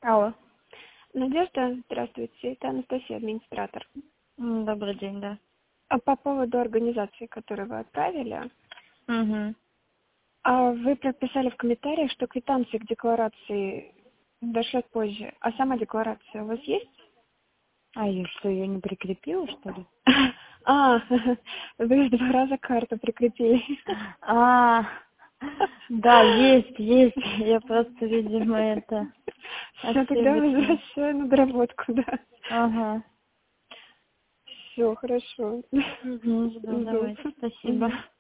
Алло. Надежда, здравствуйте, это Анастасия, администратор. Добрый день, да. По поводу организации, которую вы отправили, Угу. вы прописали в комментариях, что квитанции к декларации дошлет позже. А сама декларация у вас есть? А я что, ее не прикрепила, что ли? Вы 2 раза карту прикрепили. А, да, есть. Я просто, видимо, это Все, тогда ошибочно. возвращаю на доработку, да. Ага. Все, хорошо. Угу, жду, Жду. давайте. Спасибо. Мгм.